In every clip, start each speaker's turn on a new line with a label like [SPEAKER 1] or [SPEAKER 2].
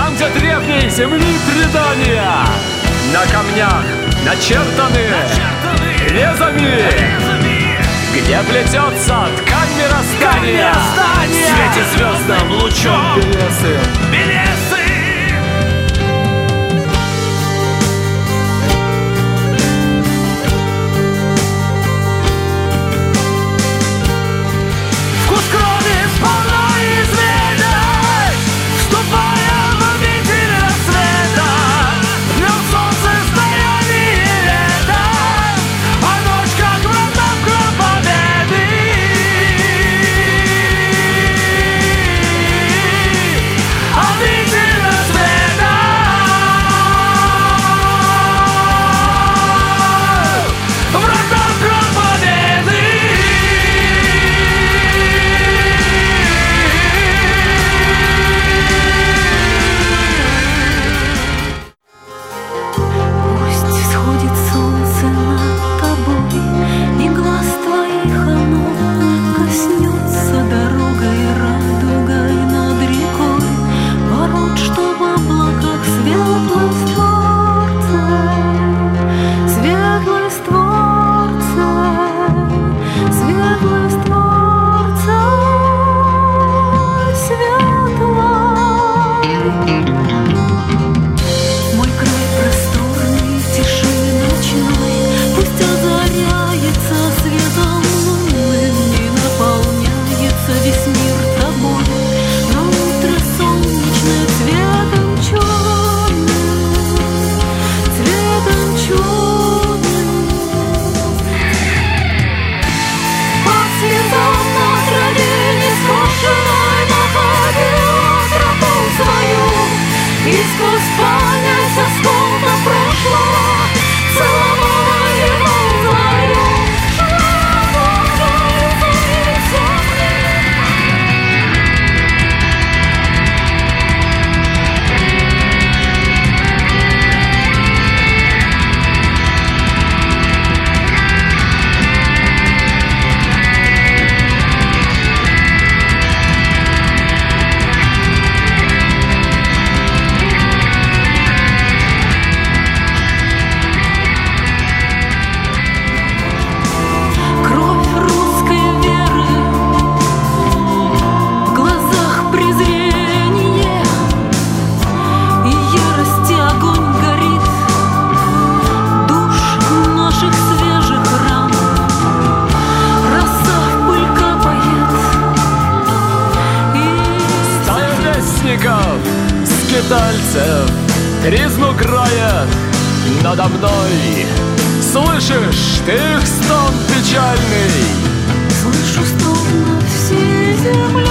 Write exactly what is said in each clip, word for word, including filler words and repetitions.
[SPEAKER 1] Там, где древней земли предания, на камнях начертаны, начертаны резами, резами, где плетется ткань мироздания, в свете звездным лучом Белесы, Белесы. Вкус крови сполна изведай, вступая в обитель рассвета. Днем солнце стояние лета, а ночь как врата в гроб победы. Обитель рассвета, врата в гроб победы.
[SPEAKER 2] Пусть всходит солнце над тобой, и глаз твоих оно коснется дорогой, радугой над рекой, ворот, что в облаках светлой створце, светлой створце, светлой створце, светлой. Мой край просторный, тишины ночной, пусть озаряется светом луны, и наполняется весь мир тобой, на утро солнечное цветом черным, цветом черным. Под цветом на траве нескошенной находил тропу свою, и сквозь память осколка прошлого целовала его зарю. Кровь русской веры, в глазах презрение, и ярости огонь горит, душ наших свежих ран. Роса в пыль капает, и
[SPEAKER 1] Стая вестников, скитальцев, тризну края надо мной. Слышишь ты их стон печальный?
[SPEAKER 2] слышу стон над всей землей.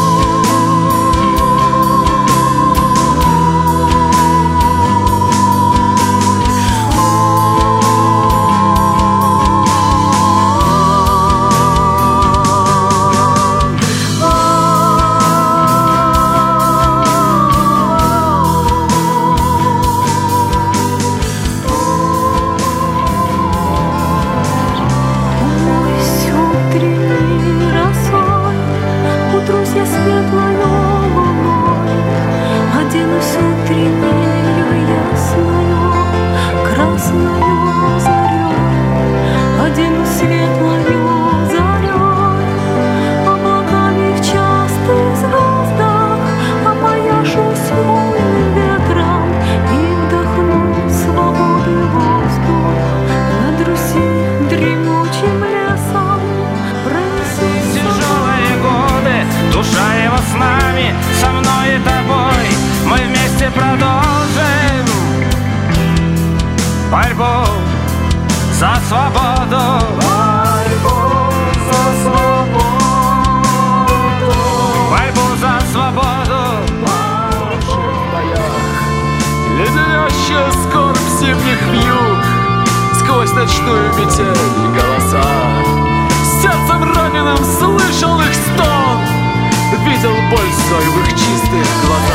[SPEAKER 2] Умойся утренней росой, утрусь я светлою луной, оденусь утреннею ясною, красною зарей, оденусь светлою зарей, облаками в частых звездах опояшусь буйным ветром и вдохну свободы воздух над Руси дремучим лесом. Пронесутся
[SPEAKER 3] Тяжелые годы, душа его с нами, со мной и тобой. Мы вместе продолжим борьбу за свободу. Борьбу за свободу. Борьбу за свободу.
[SPEAKER 1] Леденящая скорбь зимних вьюг, сквозь ночную метель голоса. Сердцем раненым слышал их стон, видел боль свою в их чистых глазах.